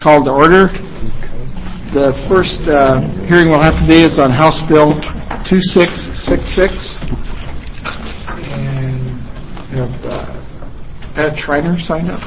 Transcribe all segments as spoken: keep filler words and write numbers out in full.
Called to order. The first uh, hearing we'll have today is on House Bill two six six six. And we have uh, Pat Schreiner signed up.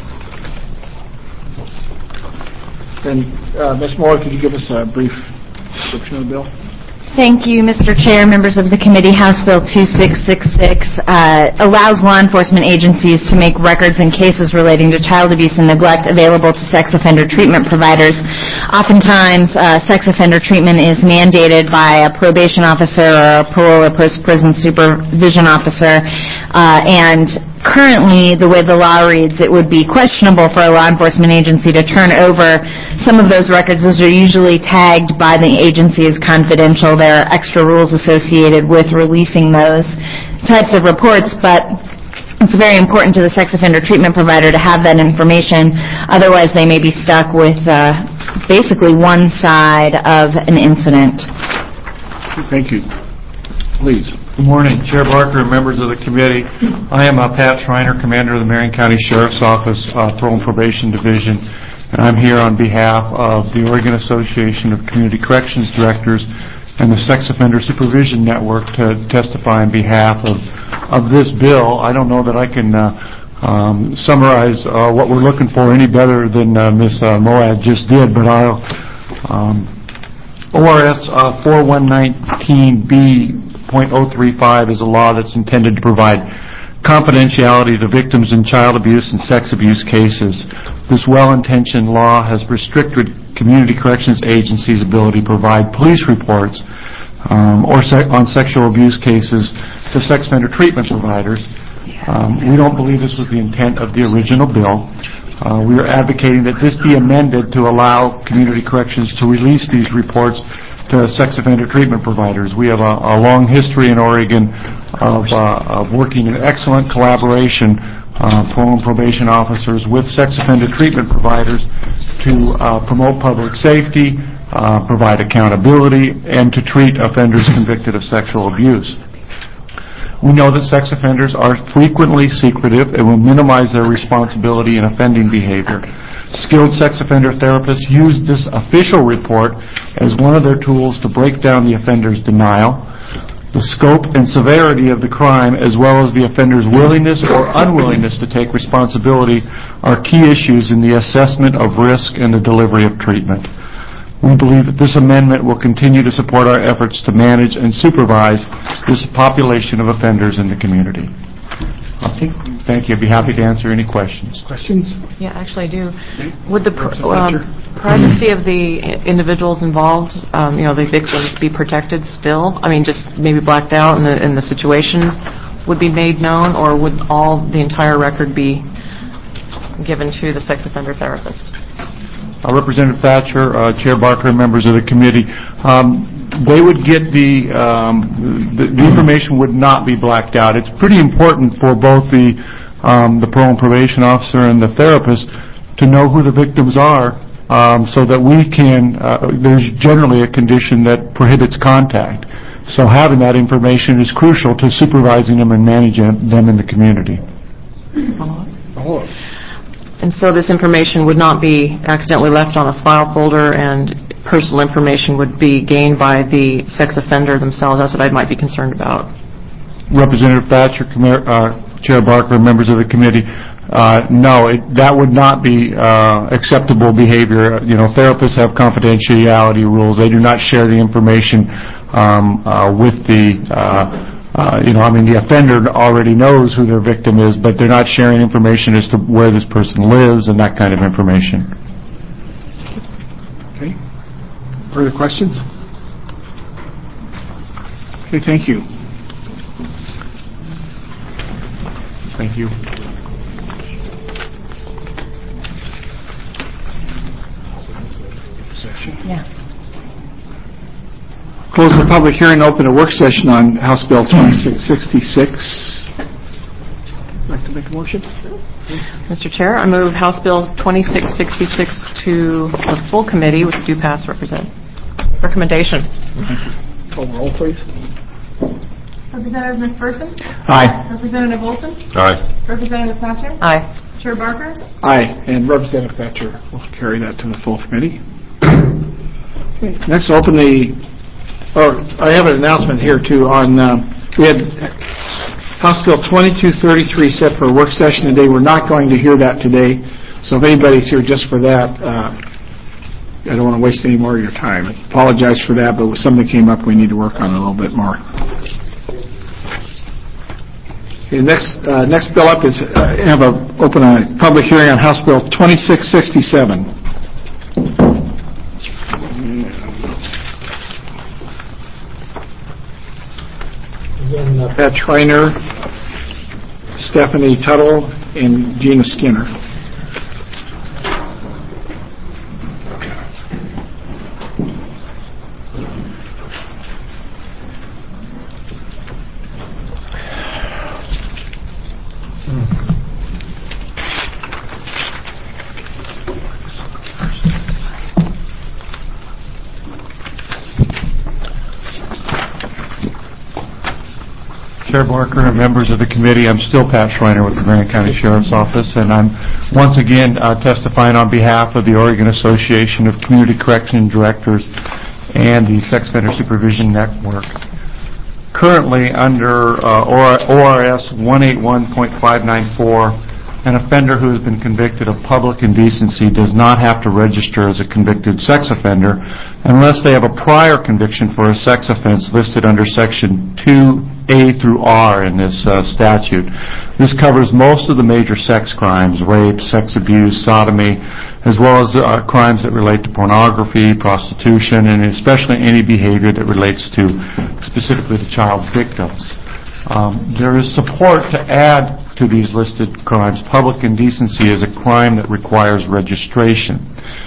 And uh, Miz Moore, could you give us a brief description of the bill? Thank you, Mister Chair, members of the committee. House Bill two six six six uh, allows law enforcement agencies to make records in cases relating to child abuse and neglect available to sex offender treatment providers. Oftentimes, uh, sex offender treatment is mandated by a probation officer or a parole or post-prison supervision officer, uh, and currently, the way the law reads, it would be questionable for a law enforcement agency to turn over some of those records. Those are usually tagged by the agency as confidential. There are extra rules associated with releasing those types of reports, but it's very important to the sex offender treatment provider to have that information. Otherwise, they may be stuck with uh, basically one side of an incident. Thank you. Please. Good morning, Chair Barker and members of the committee. I am uh, Pat Schreiner, Commander of the Marion County Sheriff's Office, uh, Parole and Probation Division, and I'm here on behalf of the Oregon Association of Community Corrections Directors and the Sex Offender Supervision Network to testify on behalf of, of this bill. I don't know that I can uh, um, summarize uh, what we're looking for any better than uh, Miz Uh, Moad just did, but I'll um, O R S uh, forty-one nineteen B point oh three five is a law that's intended to provide confidentiality to victims in child abuse and sex abuse cases. This well-intentioned law has restricted community corrections agencies' ability to provide police reports um, or se- on sexual abuse cases to sex offender treatment providers. Um, we don't believe this was the intent of the original bill. Uh, we are advocating that this be amended to allow community corrections to release these reports to sex offender treatment providers. We have a, a long history in Oregon of, uh, of working in excellent collaboration, uh, parole and probation officers with sex offender treatment providers to uh, promote public safety, uh, provide accountability, and to treat offenders convicted of sexual abuse. We know that sex offenders are frequently secretive and will minimize their responsibility in offending behavior. Skilled sex offender therapists use this official report as one of their tools to break down the offender's denial. The scope and severity of the crime, as well as the offender's willingness or unwillingness to take responsibility, are key issues in the assessment of risk and the delivery of treatment. We believe that this amendment will continue to support our efforts to manage and supervise this population of offenders in the community. Thank you. I'd be happy to answer any questions. Questions? Yeah, actually I do. Would the pr- um, privacy of the individuals involved, um, you know, the victims, be protected still? I mean, just maybe blacked out and the, and the situation would be made known, or would all, the entire record be given to the sex offender therapist? Uh, Representative Thatcher, uh, Chair Barker, and members of the committee, um, they would get the, um, the the information would not be blacked out. It's pretty important for both the um, the parole and probation officer and the therapist to know who the victims are, um, so that we can. Uh, there's generally a condition that prohibits contact, so having that information is crucial to supervising them and managing them in the community. Oh. And so this information would not be accidentally left on a file folder, and personal information would be gained by the sex offender themselves. That's what I might be concerned about. Representative Thatcher, uh, Chair Barker, members of the committee, uh, no, it, that would not be uh, acceptable behavior. You know, therapists have confidentiality rules. They do not share the information um, uh, with the uh, Uh, you know, I mean, the offender already knows who their victim is, but they're not sharing information as to where this person lives and that kind of information. Okay. Further questions? Okay, thank you. Thank you. Yeah. Close the public hearing, open a work session on House Bill twenty-six sixty-six. Would you like to make a motion? Mister Chair, I move House Bill twenty-six sixty-six to the full committee with due pass represent recommendation. Call the roll, please. Representative McPherson? Aye. Representative Olson? Aye. Representative Thatcher? Aye. Chair Barker? Aye. And Representative Thatcher will carry that to the full committee. Okay. Next, I'll open the, or I have an announcement here too on, um, we had House Bill twenty-two thirty-three set for a work session today. We're not going to hear that today. So if anybody's here just for that, uh, I don't want to waste any more of your time. Apologize for that, but something came up we need to work on a little bit more. Okay, next, uh, next bill up is uh, have a open a public hearing on House Bill twenty-six sixty-seven. Again, uh, Pat Schreiner, Stephanie Tuttle, and Gina Skinner. Chair Barker and members of the committee, I'm still Pat Schreiner with the Marion County Sheriff's Office, and I'm once again uh, testifying on behalf of the Oregon Association of Community Correction Directors and the Sex Offender Supervision Network. Currently, under uh, O R S one eighty-one point five nine four, an offender who has been convicted of public indecency does not have to register as a convicted sex offender unless they have a prior conviction for a sex offense listed under Section two A through R in this uh, statute. This covers most of the major sex crimes, rape, sex abuse, sodomy, as well as uh, crimes that relate to pornography, prostitution, and especially any behavior that relates to specifically to child victims. Um, there is support to add to these listed crimes. Public indecency is a crime that requires registration.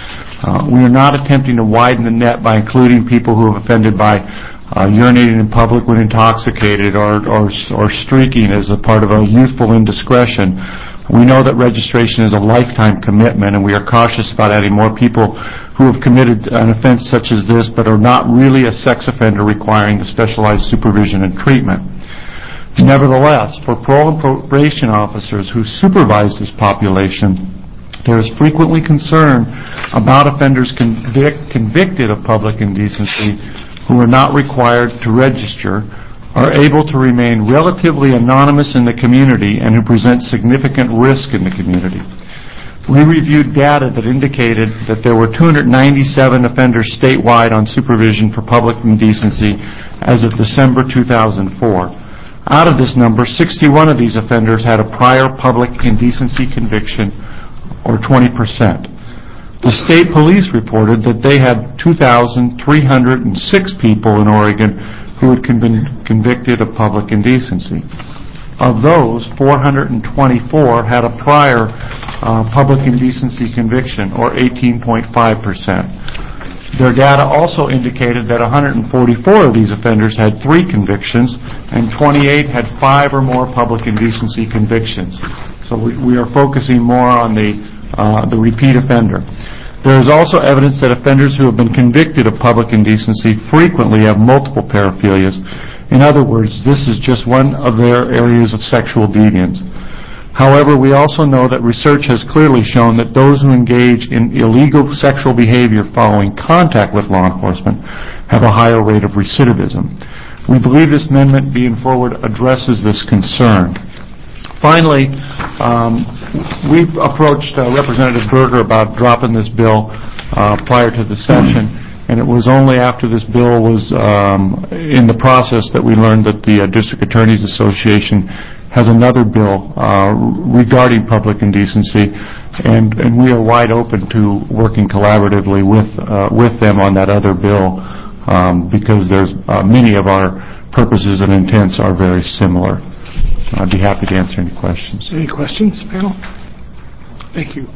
Uh, we are not attempting to widen the net by including people who have offended by Uh, urinating in public when intoxicated or, or, or streaking as a part of a youthful indiscretion. We know that registration is a lifetime commitment, and we are cautious about adding more people who have committed an offense such as this but are not really a sex offender requiring the specialized supervision and treatment. Nevertheless, for parole and probation officers who supervise this population, there is frequently concern about offenders convict, convicted of public indecency who are not required to register, are able to remain relatively anonymous in the community, and who present significant risk in the community. We reviewed data that indicated that there were two hundred ninety-seven offenders statewide on supervision for public indecency as of December two thousand four. Out of this number, sixty-one of these offenders had a prior public indecency conviction, or twenty percent. The state police reported that they had two thousand three hundred six people in Oregon who had been convicted of public indecency. Of those, four hundred twenty-four had a prior uh, public indecency conviction, or eighteen point five percent. Their data also indicated that one hundred forty-four of these offenders had three convictions, and twenty-eight had five or more public indecency convictions. So we, we are focusing more on the Uh, the repeat offender. There is also evidence that offenders who have been convicted of public indecency frequently have multiple paraphilias. In other words, this is just one of their areas of sexual deviance. However, we also know that research has clearly shown that those who engage in illegal sexual behavior following contact with law enforcement have a higher rate of recidivism. We believe this amendment being forward addresses this concern. Finally, um, we approached uh, Representative Berger about dropping this bill uh, prior to the session, and it was only after this bill was um, in the process that we learned that the uh, District Attorneys Association has another bill uh, regarding public indecency, and, and we are wide open to working collaboratively with uh, with them on that other bill um, because there's uh, many of our purposes and intents are very similar. I'd be happy to answer any questions. Any questions, panel? Thank you.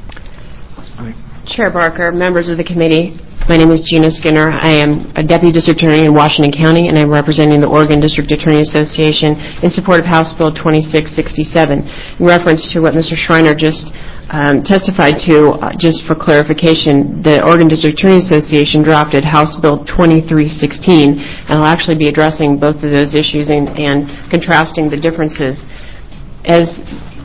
Chair Barker, members of the committee, my name is Gina Skinner. I am a Deputy District Attorney in Washington County, and I'm representing the Oregon District Attorney Association in support of House Bill twenty-six sixty-seven. In reference to what Mister Schreiner just um, testified to, uh, just for clarification, the Oregon District Attorney Association drafted House Bill twenty-three sixteen, and I'll actually be addressing both of those issues and, and contrasting the differences. As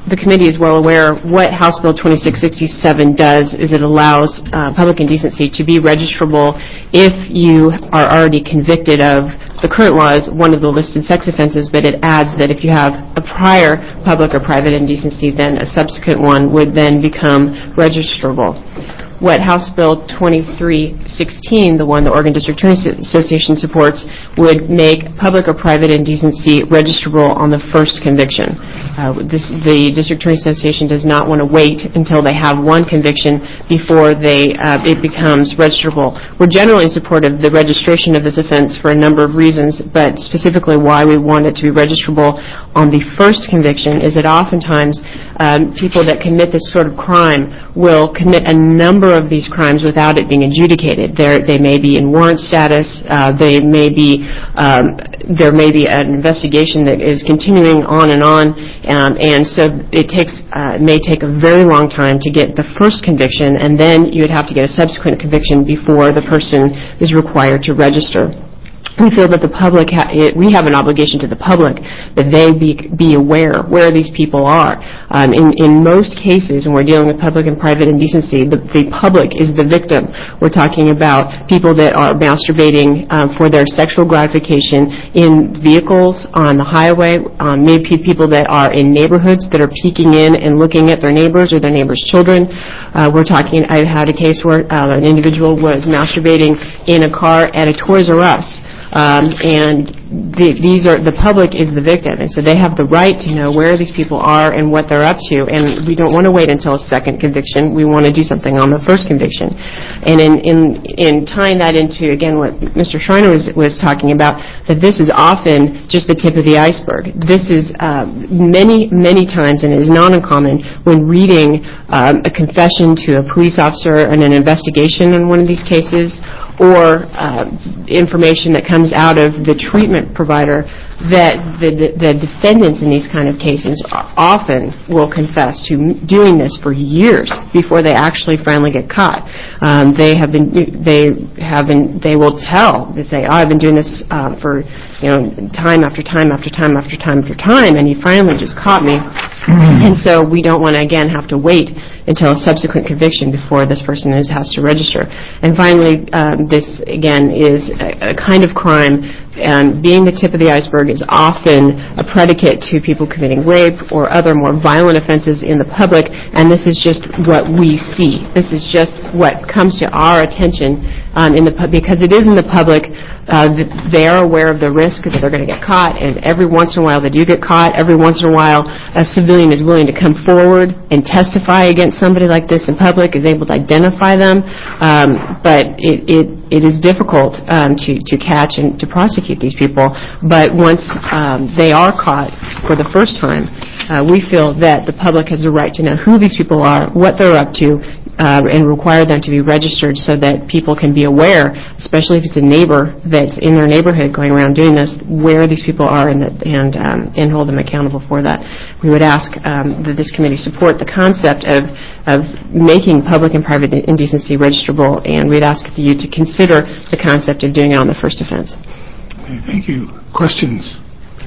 the committee is well aware, what House Bill twenty-six sixty-seven does is it allows uh, public indecency to be registrable if you are already convicted of, the current law is one of the listed sex offenses, but it adds that if you have a prior public or private indecency, then a subsequent one would then become registrable. What House Bill twenty-three sixteen, the one the Oregon District Attorney Association supports, would make public or private indecency registrable on the first conviction. Uh, this, the District Attorney Association does not want to wait until they have one conviction before they uh, it becomes registrable. We're generally in support of the registration of this offense for a number of reasons, but specifically why we want it to be registrable on the first conviction is that oftentimes um, people that commit this sort of crime will commit a number of these crimes without it being adjudicated. They're, they may be in warrant status. Uh, they may be um, there may be an investigation that is continuing on and on, um, and so it takes uh, it may take a very long time to get the first conviction, and then you would have to get a subsequent conviction before the person is required to register. We feel that the public, ha- it, we have an obligation to the public that they be, be aware where these people are. Um, in, in most cases, when we're dealing with public and private indecency, the, the public is the victim. We're talking about people that are masturbating um, for their sexual gratification in vehicles on the highway, um, maybe people that are in neighborhoods that are peeking in and looking at their neighbors or their neighbors' children. Uh, we're talking, I had a case where uh, an individual was masturbating in a car at a Toys R Us. Um, and the, these are the public is the victim, and so they have the right to know where these people are and what they're up to. And we don't want to wait until a second conviction. We want to do something on the first conviction. And in in, in tying that into again what Mister Schreiner was was talking about, that this is often just the tip of the iceberg. This is uh, many many times, and it is not uncommon when reading um, a confession to a police officer in an investigation on one of these cases, or uh, information that comes out of the treatment provider, that the, the defendants in these kind of cases often will confess to doing this for years before they actually finally get caught. Um, they have been, they have been, they will tell, they say, oh, I've been doing this uh, for, you know, time after time after time after time after time, and you finally just caught me. And so we don't want to, again, have to wait until a subsequent conviction before this person is, has to register. And finally, um, this, again, is a, a kind of crime, and being the tip of the iceberg is often a predicate to people committing rape or other more violent offenses in the public, and this is just what we see. This is just what comes to our attention um, in the pub- because it is in the public. Uh, they are aware of the risk that they're going to get caught, and every once in a while they do get caught. Every once in a while a civilian is willing to come forward and testify against somebody like this in public, is able to identify them, um, but it, it, it is difficult um, to, to catch and to prosecute these people. But once um, they are caught for the first time, uh, we feel that the public has the right to know who these people are, what they're up to, Uh, and require them to be registered so that people can be aware, especially if it's a neighbor that's in their neighborhood going around doing this, where these people are, and that, and, um, and hold them accountable for that. We would ask um, that this committee support the concept of, of making public and private indecency registrable, and we'd ask you to consider the concept of doing it on the first offense. Okay, thank you. Questions?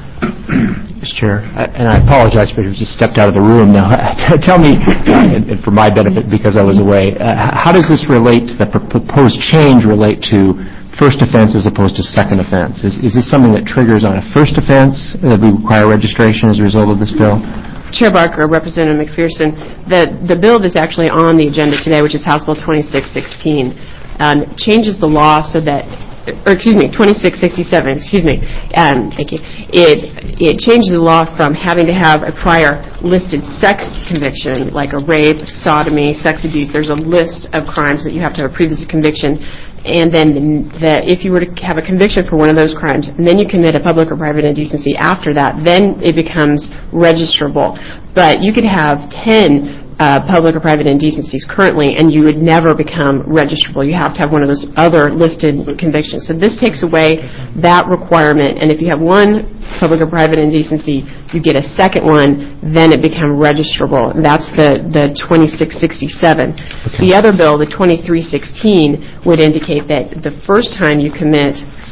Mister Chair, and I apologize, but he just stepped out of the room now. Tell me, and for my benefit because I was away, uh, how does this relate to the proposed change relate to first offense as opposed to second offense? Is, is this something that triggers on a first offense that we require registration as a result of this bill? Chair Barker, Representative McPherson, the, the bill that's actually on the agenda today, which is House Bill twenty-six sixteen, um, changes the law so that or excuse me, twenty-six sixty-seven, excuse me, um, thank you. It it changes the law from having to have a prior listed sex conviction, like a rape, sodomy, sex abuse. There's a list of crimes that you have to have a previous conviction, and then that if you were to have a conviction for one of those crimes, and then you commit a public or private indecency after that, then it becomes registrable. But you could have ten Uh, public or private indecencies currently, and you would never become registrable. You have to have one of those other listed convictions. So this takes away that requirement, and if you have one public or private indecency, you get a second one, then it becomes registrable. And that's the, the twenty-six sixty-seven. Okay. The other bill, the twenty-three sixteen, would indicate that the first time you commit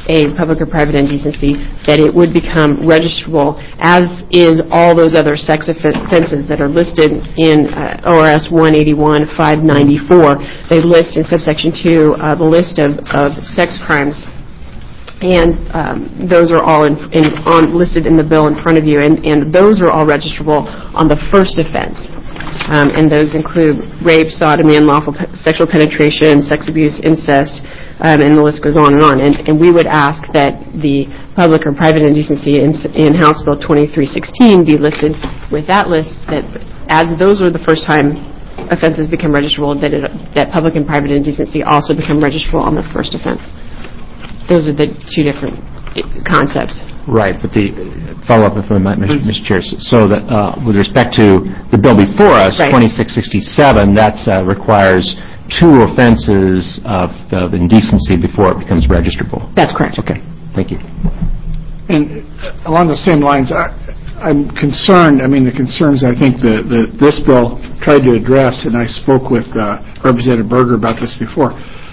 a public or private indecency, that it would become registrable, as is all those other sex offenses that are listed in uh, O R S one eighty-one five ninety-four. They list in subsection two uh, the list of, of sex crimes, and um, those are all in, in, on, listed in the bill in front of you, and, and those are all registrable on the first offense. Um, and those include rape, sodomy, unlawful pe- sexual penetration, sex abuse, incest, um, and the list goes on and on. And, and we would ask that the public or private indecency in, in House Bill twenty-three sixteen be listed with that list, that as those are the first time offenses become registrable, that, it, that public and private indecency also become registrable on the first offense. Those are the two different concepts. Right, but the follow-up, if I might, Mister Chair, so that uh, with respect to the bill before us, right. twenty-six sixty-seven, that uh, requires two offenses of, of indecency before it becomes registrable. That's correct. Okay, thank you. And along those same lines, I, I'm concerned, I mean, the concerns I think that the, this bill tried to address, and I spoke with uh, Representative Berger about this before,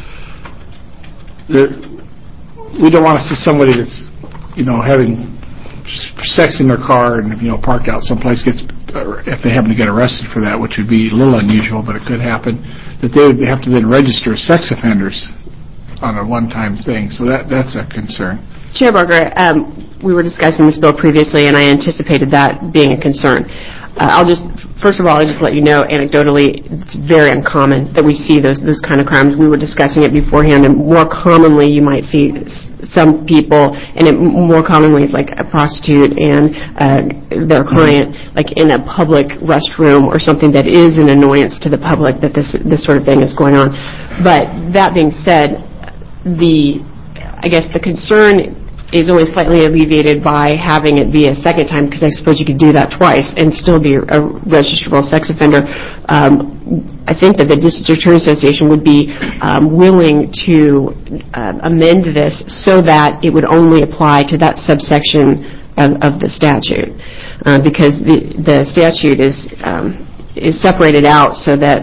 the, we don't want to see somebody that's, you know, having sex in their car and, you know, parked out someplace gets, if they happen to get arrested for that, which would be a little unusual, but it could happen, that they would have to then register as sex offenders on a one-time thing. So that that's a concern. Chair Barker, um, we were discussing this bill previously, and I anticipated that being a concern. Uh, I'll just, first of all, I'll just let you know, anecdotally, it's very uncommon that we see those those kind of crimes. We were discussing it beforehand, and more commonly you might see some people, and it more commonly is like a prostitute and uh, their client, like in a public restroom or something that is an annoyance to the public that this this sort of thing is going on. But that being said, the I guess the concern is only slightly alleviated by having it be a second time, because I suppose you could do that twice and still be a registrable sex offender. Um, I think that the District Attorney Association would be um, willing to uh, amend this so that it would only apply to that subsection of, of the statute, uh, because the, the statute is um, is separated out so that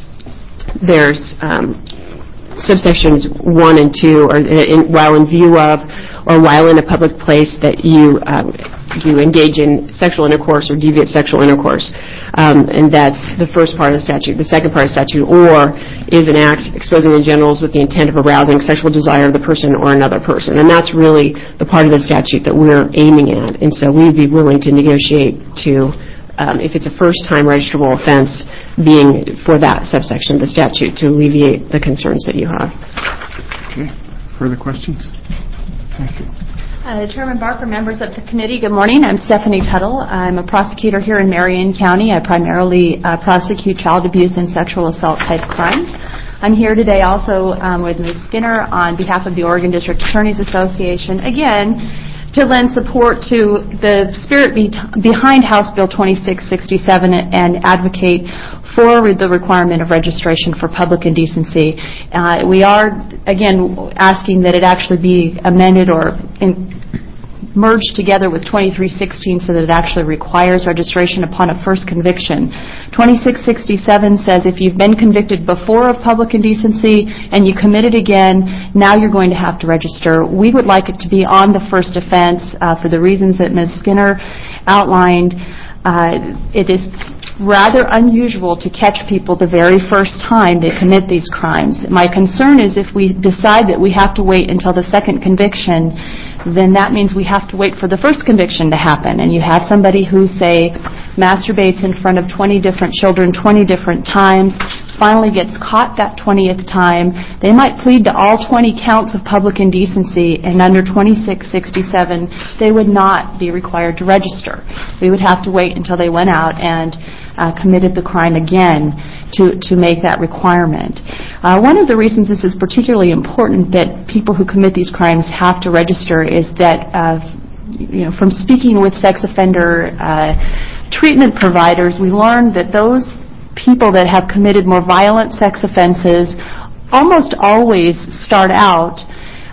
there's um, subsections one and two, or in, while in view of, or while in a public place that you um, you engage in sexual intercourse or deviant sexual intercourse, um, and that's the first part of the statute. The second part of the statute, or is an act exposing the genitals with the intent of arousing sexual desire of the person or another person, and that's really the part of the statute that we're aiming at. And so we'd be willing to negotiate to. Um, if it's a first-time registrable offense, being for that subsection of the statute to alleviate the concerns that you have. Okay. Further questions? Thank you. Uh, Chairman Barker, members of the committee, good morning. I'm Stephanie Tuttle. I'm a prosecutor here in Marion County. I primarily uh, prosecute child abuse and sexual assault type crimes. I'm here today also um, with Miz Skinner on behalf of the Oregon District Attorneys Association, again, to lend support to the spirit be behind House Bill twenty-six sixty-seven and advocate for the requirement of registration for public indecency. Uh, we are, again, asking that it actually be amended or in merged together with twenty-three sixteen so that it actually requires registration upon a first conviction. twenty-six sixty-seven says if you've been convicted before of public indecency and you commit it again, now you're going to have to register. We would like it to be on the first offense uh, for the reasons that Miz Skinner outlined. Uh, it is rather unusual to catch people the very first time they commit these crimes. My concern is if we decide that we have to wait until the second conviction, then that means we have to wait for the first conviction to happen. And you have somebody who, say, masturbates in front of twenty different children twenty different times, finally gets caught that twentieth time. They might plead to all twenty counts of public indecency, and under twenty-six sixty-seven, they would not be required to register. We would have to wait until they went out and uh, committed the crime again to, to make that requirement. Uh, one of the reasons this is particularly important that people who commit these crimes have to register is that, uh, you know, from speaking with sex offender uh, treatment providers, we learned that those people that have committed more violent sex offenses almost always start out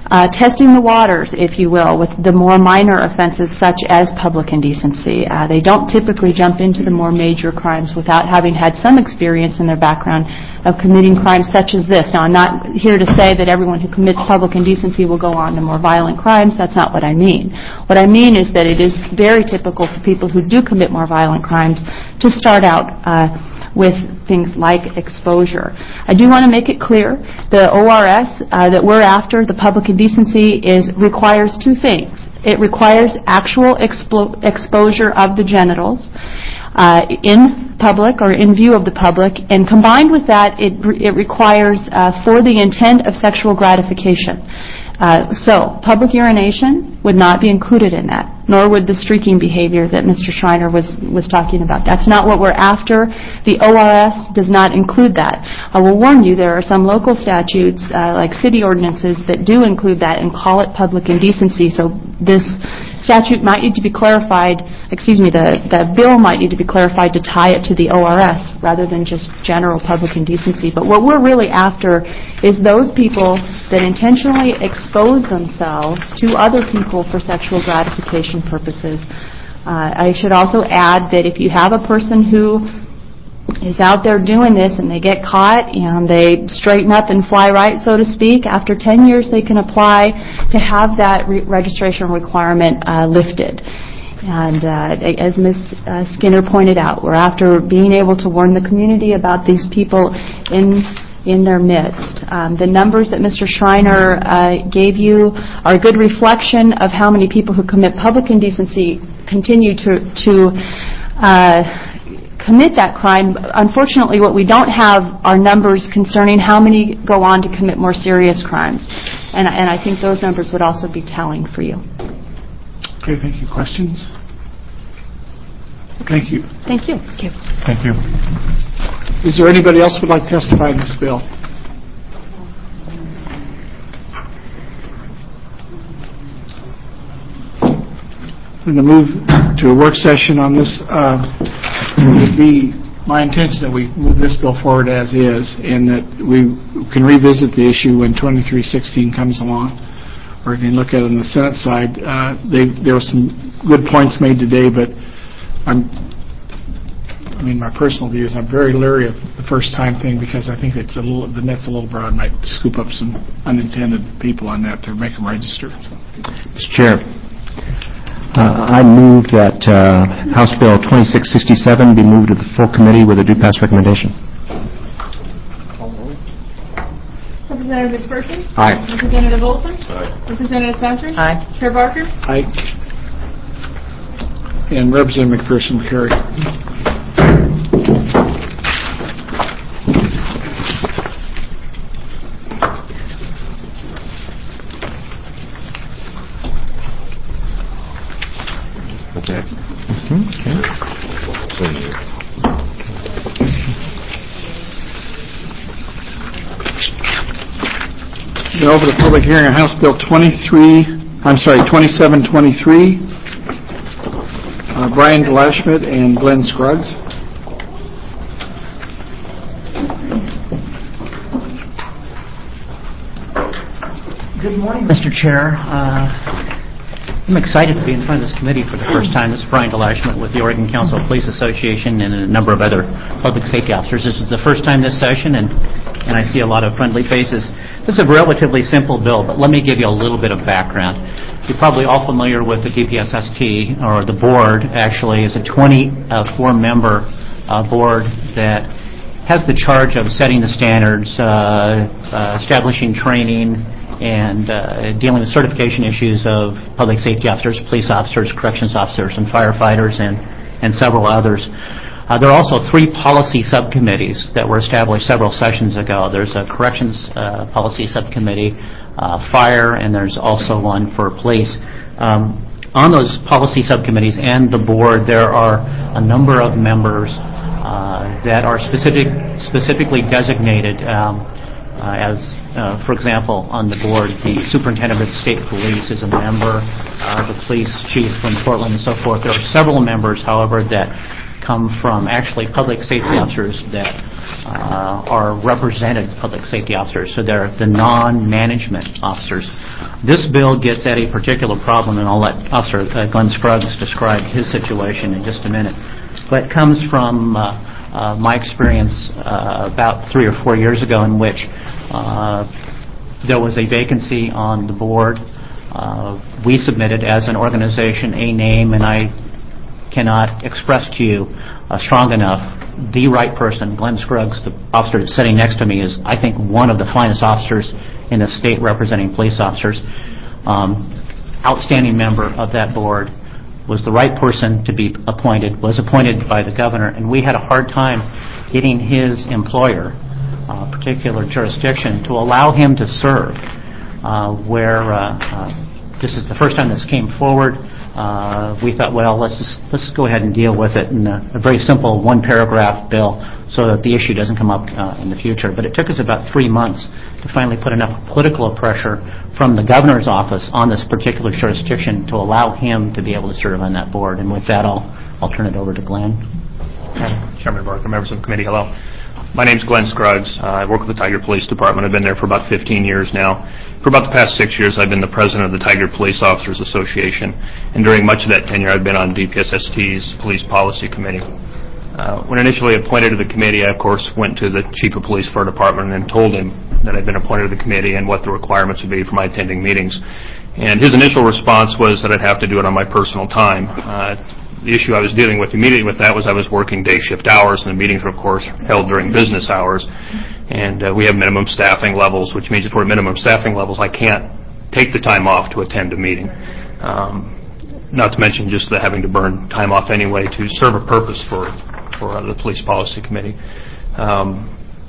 uh, testing the waters, if you will, with the more minor offenses such as public indecency. Uh, they don't typically jump into the more major crimes without having had some experience in their background of committing crimes such as this. Now, I'm not here to say that everyone who commits public indecency will go on to more violent crimes. That's not what I mean. What I mean is that it is very typical for people who do commit more violent crimes to start out uh, with things like exposure. I do want to make it clear, the O R S uh, that we're after, the public indecency, is requires two things. It requires actual explo- exposure of the genitals uh, in public or in view of the public, and combined with that, it, re- it requires uh, for the intent of sexual gratification. Uh, so, public urination would not be included in that, nor would the streaking behavior that Mister Schreiner was, was talking about. That's not what we're after. The O R S does not include that. I will warn you, there are some local statutes, uh, like city ordinances, that do include that and call it public indecency. So this statute might need to be clarified, excuse me, the, the bill might need to be clarified to tie it to the O R S rather than just general public indecency. But what we're really after is those people that intentionally expose themselves to other people for sexual gratification purposes. Uh, I should also add that if you have a person who is out there doing this and they get caught and they straighten up and fly right, so to speak, after ten years they can apply to have that re- registration requirement uh, lifted. And uh, as Miz Uh, Skinner pointed out, we're after being able to warn the community about these people in in their midst. Um, the numbers that Mister Schreiner uh, gave you are a good reflection of how many people who commit public indecency continue to to uh, commit that crime. Unfortunately, what we don't have are numbers concerning how many go on to commit more serious crimes. And, and I think those numbers would also be telling for you. Okay, thank you. Questions? Thank you. Thank you. Thank you. Thank you. Is there anybody else who would like to testify in this bill? I'm going to move to a work session on this. Uh, it would be my intention that we move this bill forward as is, and that we can revisit the issue when twenty-three sixteen comes along, or we can look at it on the Senate side. Uh, they, there were some good points made today, but I'm, I mean, my personal view is I'm very leery of the first-time thing because I think it's a little, the net's a little broad, might scoop up some unintended people on that to make them register. Mister Chair, uh, I move that uh, House Bill twenty-six sixty-seven be moved to the full committee with a due pass recommendation. Representative McPherson? Aye. Representative Olson? Aye. Representative Thatcher? Aye. Chair Barker? Aye. And Representative McPherson will carry. Okay. Mm-hmm. Okay. Then over to public hearing on House Bill twenty-three, I'm sorry, twenty-seven twenty-three. Uh, Brian Glashmidt and Glenn Scruggs. Good morning, Mister Chair. Uh, I'm excited to be in front of this committee for the first time. This is Brian Glashmidt with the Oregon Council of Police Association and a number of other public safety officers. This is the first time this session, and, and I see a lot of friendly faces. This is a relatively simple bill, but let me give you a little bit of background. You're probably all familiar with the D P S S T, or the board, actually, is a twenty-four member uh, board that has the charge of setting the standards, uh, uh, establishing training, and uh, dealing with certification issues of public safety officers, police officers, corrections officers, and firefighters, and, and several others. Uh, there are also three policy subcommittees that were established several sessions ago. There's a corrections uh, policy subcommittee, uh, fire, and there's also one for police. Um, on those policy subcommittees and the board, there are a number of members uh, that are specific, specifically designated um, uh, as, uh, for example, on the board, the superintendent of the state police is a member, uh, the police chief from Portland and so forth. There are several members, however, that come from actually public safety officers that uh, are represented public safety officers, so they're the non-management officers. This bill gets at a particular problem, and I'll let Officer uh, Glenn Scruggs describe his situation in just a minute. But it comes from uh, uh, my experience uh, about three or four years ago in which uh, there was a vacancy on the board. Uh, we submitted as an organization a name, and I cannot express to you uh, strong enough the right person. Glenn Scruggs, the officer that's sitting next to me, is, I think, one of the finest officers in the state representing police officers. Um, outstanding member of that board, was the right person to be appointed, was appointed by the governor, and we had a hard time getting his employer, uh, particular jurisdiction, to allow him to serve. Uh, where uh, uh, this is the first time this came forward, uh, we thought, well, let's just, let's go ahead and deal with it in a, a very simple one-paragraph bill so that the issue doesn't come up uh, in the future. But it took us about three months to finally put enough political pressure from the governor's office on this particular jurisdiction to allow him to be able to serve on that board. And with that, I'll, I'll turn it over to Glenn. Chairman Barker, members of the committee, hello. My name's Glenn Scruggs. Uh, I work with the Tigard Police Department. I've been there for about fifteen years now. For about the past six years, I've been the president of the Tigard Police Officers Association, and during much of that tenure, I've been on D P S S T's Police Policy Committee. Uh, when initially appointed to the committee, I, of course, went to the Chief of Police for our department and told him that I'd been appointed to the committee and what the requirements would be for my attending meetings. And his initial response was that I'd have to do it on my personal time. Uh, The issue I was dealing with immediately with that was I was working day shift hours, and the meetings were, of course, held during business hours. And uh, we have minimum staffing levels, which means if we're at minimum staffing levels, I can't take the time off to attend a meeting. Um, not to mention just the having to burn time off anyway to serve a purpose for, for uh, the Police Policy Committee. Um,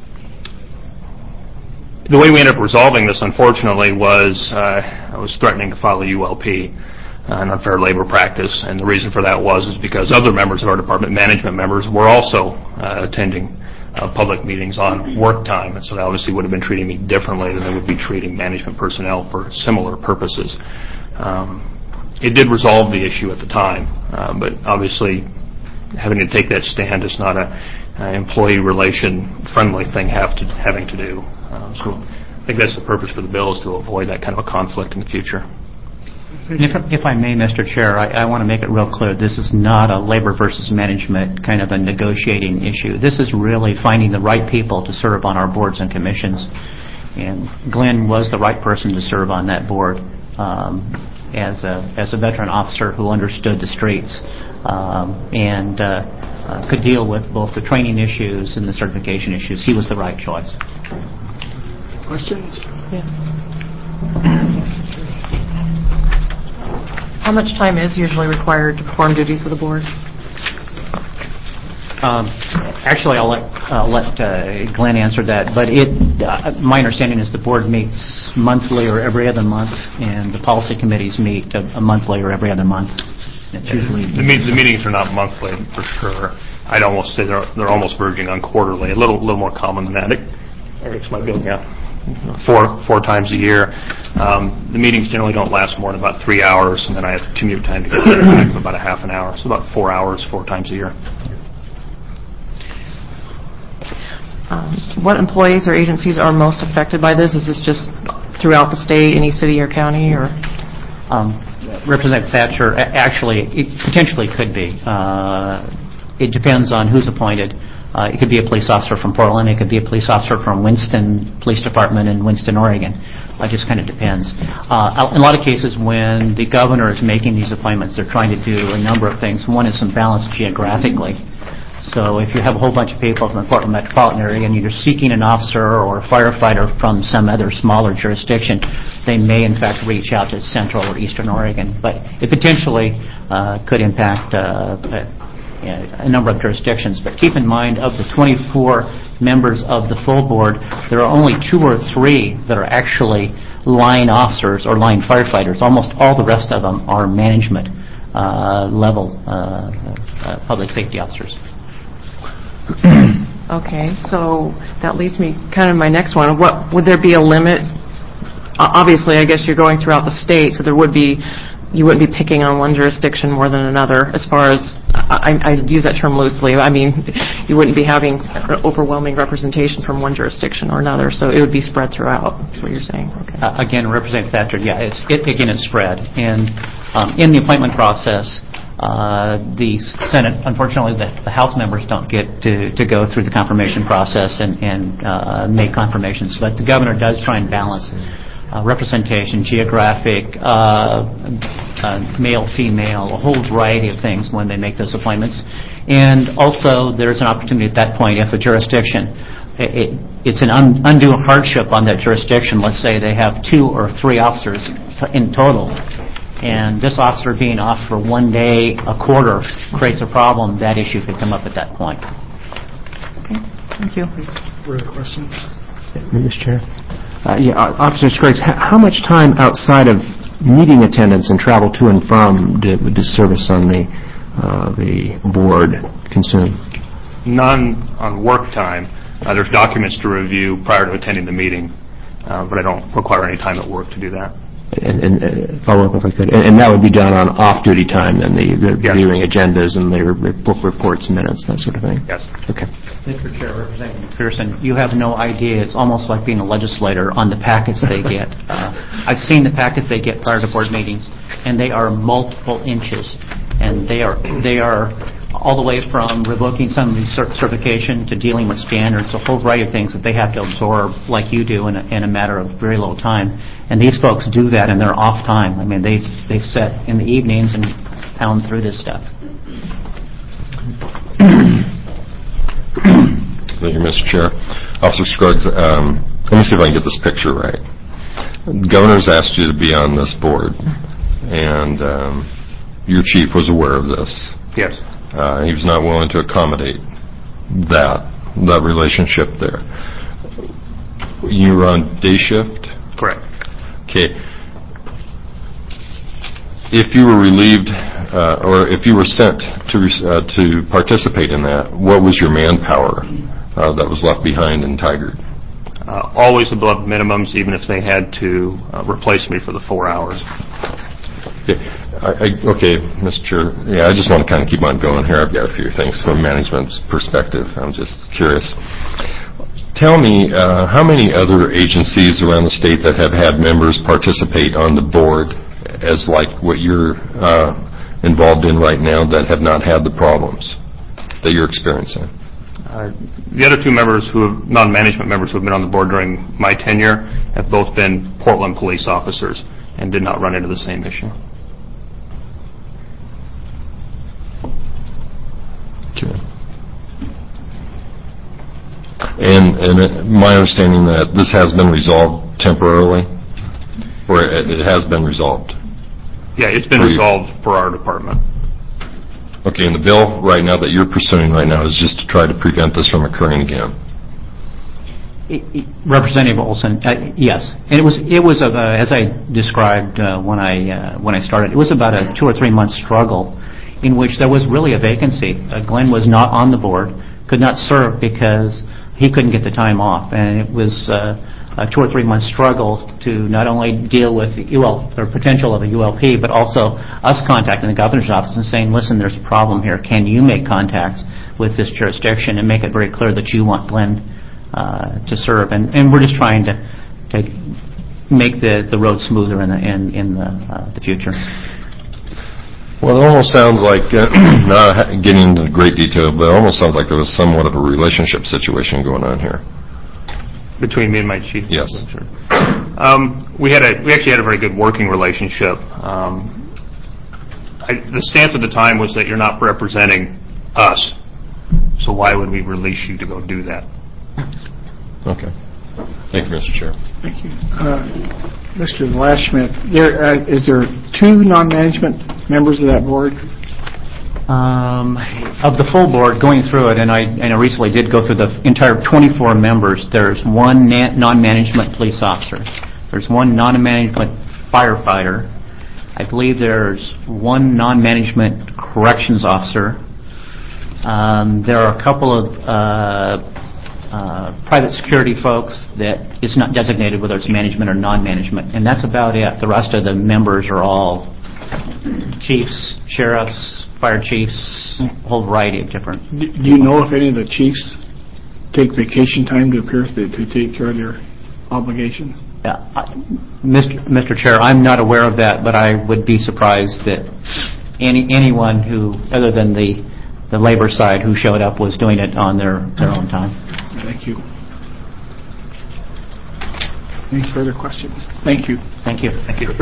the way we ended up resolving this, unfortunately, was uh, I was threatening to file a U L P. An unfair labor practice, and the reason for that was is because other members of our department, management members, were also uh, attending uh, public meetings on work time, and so they obviously would have been treating me differently than they would be treating management personnel for similar purposes. Um, it did resolve the issue at the time, uh, but obviously having to take that stand is not a, a employee relation friendly thing have to, having to do. Uh, so I think that's the purpose for the bill, is to avoid that kind of a conflict in the future. If, if I may, Mister Chair, I, I want to make it real clear, this is not a labor versus management kind of a negotiating issue. This is really finding the right people to serve on our boards and commissions. And Glenn was the right person to serve on that board um, as, a, as a veteran officer who understood the streets um, and uh, uh, could deal with both the training issues and the certification issues. He was the right choice. Questions? Yes. How much time is usually required to perform duties of the board? Um, actually, I'll let, uh, let uh, Glenn answer that, but it, uh, my understanding is the board meets monthly or every other month, and the policy committees meet a, a monthly or every other month. It's usually the, meet, the meetings are not monthly, for sure. I'd almost say they're, they're almost verging on quarterly, a little, little more common than that. Eric's my bill, yeah. Four four times a year. Um, the meetings generally don't last more than about three hours, and then I have commute time to get there back for about a half an hour. So about four hours, four times a year. Um, what employees or agencies are most affected by this? Is this just throughout the state, any city or county, or? Um, Representative Thatcher, actually, it potentially could be. Uh, it depends on who's appointed. Uh, it could be a police officer from Portland. It could be a police officer from Winston Police Department in Winston, Oregon. It just kind of depends. Uh, in a lot of cases, when the governor is making these appointments, they're trying to do a number of things. One is some balance geographically. So if you have a whole bunch of people from the Portland metropolitan area and you're seeking an officer or a firefighter from some other smaller jurisdiction, they may, in fact, reach out to Central or Eastern Oregon. But it potentially uh, could impact uh, a number of jurisdictions. But keep in mind, of the twenty-four members of the full board, there are only two or three that are actually line officers or line firefighters. Almost all the rest of them are management uh, level uh, uh, public safety officers. Okay, so that leads me kind of my next one. What would there be a limit? Obviously, I guess you're going throughout the state, so there would be you wouldn't be picking on one jurisdiction more than another as far as, I, I use that term loosely, I mean, you wouldn't be having overwhelming representation from one jurisdiction or another, so it would be spread throughout, is what you're saying. Okay. Uh, again, Representative Thatcher, yeah, it's, it, again, it's spread. And um, in the appointment process, uh, the Senate, unfortunately, the, the House members don't get to, to go through the confirmation process and, and uh, make confirmations, but the governor does try and balance Uh, representation, geographic, uh, uh, male, female, a whole variety of things when they make those appointments. And also, there's an opportunity at that point, if a jurisdiction, it, it, it's an un, undue hardship on that jurisdiction. Let's say they have two or three officers in total, and this officer being off for one day a quarter creates a problem. That issue could come up at that point. Okay. Thank you. Further questions? Mister Chair. Uh, yeah, Officer Scruggs, h- how much time outside of meeting attendance and travel to and from did, would this service on the uh, the board consume? None on work time. Uh, there's documents to review prior to attending the meeting, uh, but I don't require any time at work to do that. And, and uh, follow up if I could. And, and that would be done on off-duty time, then, the, the Yes. reviewing agendas and the re- book reports, minutes, that sort of thing? Yes. Okay. Mister Chair, Representative McPherson, you have no idea. It's almost like being a legislator on the packets they get. Uh, I've seen the packets they get prior to board meetings, and they are multiple inches. And they are they are all the way from revoking somebody's cert- certification to dealing with standards, a whole variety of things that they have to absorb like you do in a, in a matter of very little time. And these folks do that in their off time. I mean, they they sit in the evenings and pound through this stuff. Thank you, Mister Chair. Officer Scruggs, um, let me see if I can get this picture right. The governor's asked you to be on this board, and um, your chief was aware of this. Yes. Uh, he was not willing to accommodate that that relationship there. You were on day shift? Correct. Okay. If you were relieved, uh, or if you were sent to uh, to participate in that, what was your manpower uh, that was left behind in Tigard? Uh, always above minimums, even if they had to uh, replace me for the four hours. Okay, I, I, okay, Mister Chair. Yeah, I just want to kind of keep on going here. I've got a few things from management's perspective. I'm just curious. Tell me, uh, how many other agencies around the state that have had members participate on the board as like what you're uh, involved in right now that have not had the problems that you're experiencing? Uh, the other two members who have, non-management members who have been on the board during my tenure have both been Portland police officers and did not run into the same issue. Okay. And, and it, my understanding that this has been resolved temporarily, or it, it has been resolved? Yeah, it's been For you. resolved for our department. Okay, and the bill right now that you're pursuing right now is just to try to prevent this from occurring again? Representative Olson, uh, yes, and it was it was a, uh, as I described uh, when I uh, when I started. It was about a two or three month struggle, in which there was really a vacancy. Uh, Glenn was not on the board, could not serve because he couldn't get the time off, and it was uh, a two or three month struggle to not only deal with the U L or potential of a U L P, but also us contacting the governor's office and saying, "Listen, there's a problem here. Can you make contacts with this jurisdiction and make it very clear that you want Glenn Uh, to serve?" And, and we're just trying to, to make the, the road smoother in the, in, in the, uh, the future. Well, it almost sounds like, uh, not getting into great detail, but it almost sounds like there was somewhat of a relationship situation going on here. Between me and my chief? Yes. Sure. Um, we had a we actually had a very good working relationship. Um, I, the stance at the time was that you're not representing us, so why would we release you to go do that? Okay. Thank you, Mister Chair. Thank you. Uh, Mister Lashschmidt, there, uh, is there two non-management members of that board? Um, of the full board, going through it, and I, and I recently did go through the entire twenty-four members, there's one na- non-management police officer. There's one non-management firefighter. I believe there's one non-management corrections officer. Um, there are a couple of uh, uh, private security folks that is not designated whether it's management or non-management, and that's about it. The rest of the members are all chiefs, sheriffs, fire chiefs, a whole variety of different. Do do you know if any of the chiefs take vacation time to appear to to take care of their obligations? Yeah, I- Mister Mister Chair, I'm not aware of that, but I would be surprised that any anyone who, other than the the labor side, who showed up was doing it on their, their own time. Thank you. Any further questions? Thank you. Thank you. Thank you.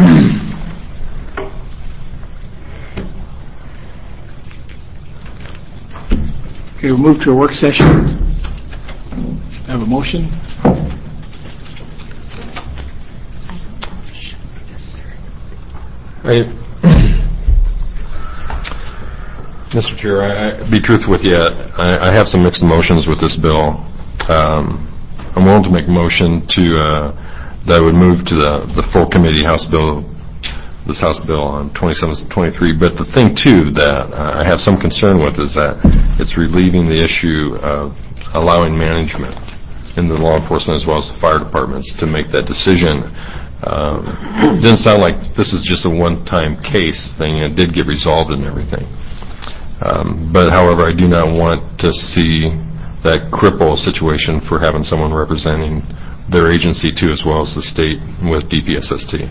Okay, we'll move to a work session. Have a motion? I, Mister Chair, I, I, be truthful with you, I, I have some mixed emotions with this bill. Um, I'm willing to make a motion to uh, that I would move to the, the full committee House bill, this House bill on twenty-seven twenty-three. But the thing too that uh, I have some concern with is that it's relieving the issue of allowing management in the law enforcement as well as the fire departments to make that decision. Um, it didn't sound like this is just a one-time case thing. It did get resolved and everything. Um, but, however, I do not want to see that cripple a situation for having someone representing their agency, too, as well as the state with D P S S T.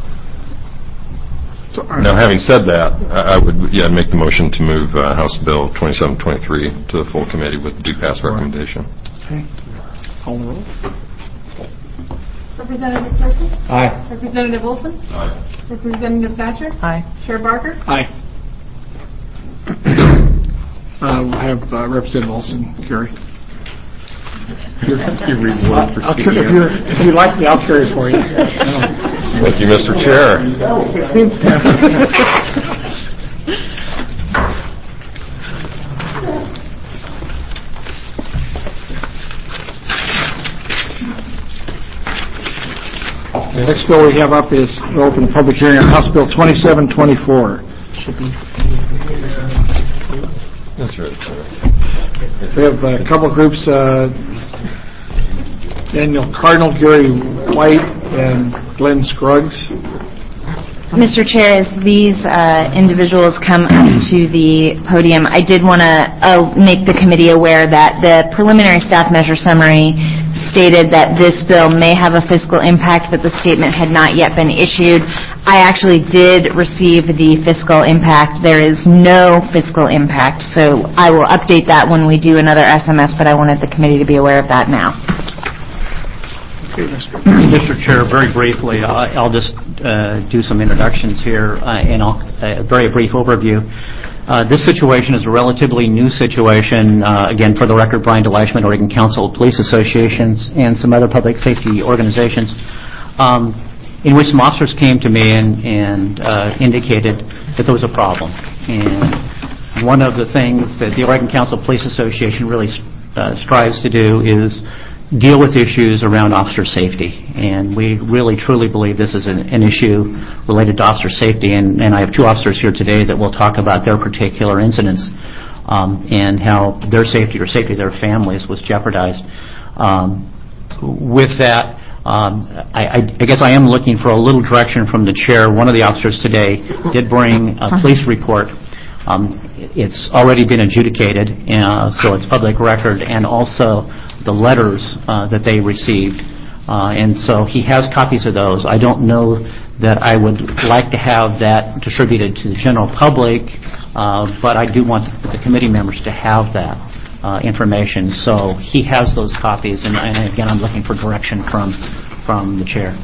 So, Now, having said that, I, I would yeah make the motion to move uh, House Bill twenty-seven twenty-three to the full committee with due pass recommendation. Okay. Call the roll. Representative McPherson? Aye. Representative Olson? Aye. Representative Thatcher? Aye. Chair Barker? Aye. Uh, we'll have uh, Representative Olson carry. Your reward for I'll speaking carry, if, you're, if you like me, I'll carry it for you. Thank you, Mister Chair. The next bill we have up is, we'll open the public hearing on House Bill twenty-seven twenty-four. That's right. We have a couple of groups, uh, Daniel Cardinal, Gary White, and Glenn Scruggs. Mister Chair, as these uh, individuals come up to the podium, I did want to uh, make the committee aware that the preliminary staff measure summary stated that this bill may have a fiscal impact, but the statement had not yet been issued. I actually did receive the fiscal impact. There is no fiscal impact, so I will update that when we do another S M S, but I wanted the committee to be aware of that now. Mister Chair, very briefly, I- I'll just uh, do some introductions here, uh, and I'll, a very brief overview. Uh, this situation is a relatively new situation. Uh, again, for the record, Brian DeLeichman, Oregon Council of Police Associations, and some other public safety organizations, um, in which some officers came to me and, and uh, indicated that there was a problem. And one of the things that the Oregon Council of Police Association really uh, strives to do is deal with issues around officer safety. And we really, truly believe this is an, an issue related to officer safety. And, and I have two officers here today that will talk about their particular incidents um, and how their safety or safety of their families was jeopardized. Um, with that, um, I, I guess I am looking for a little direction from the chair. One of the officers today did bring a police report. Um, it's already been adjudicated, uh, so it's public record, and also the letters uh, that they received. Uh, and so he has copies of those. I don't know that I would like to have that distributed to the general public, uh, but I do want the committee members to have that uh, information. So he has those copies, and, and again, I'm looking for direction from, from the chair.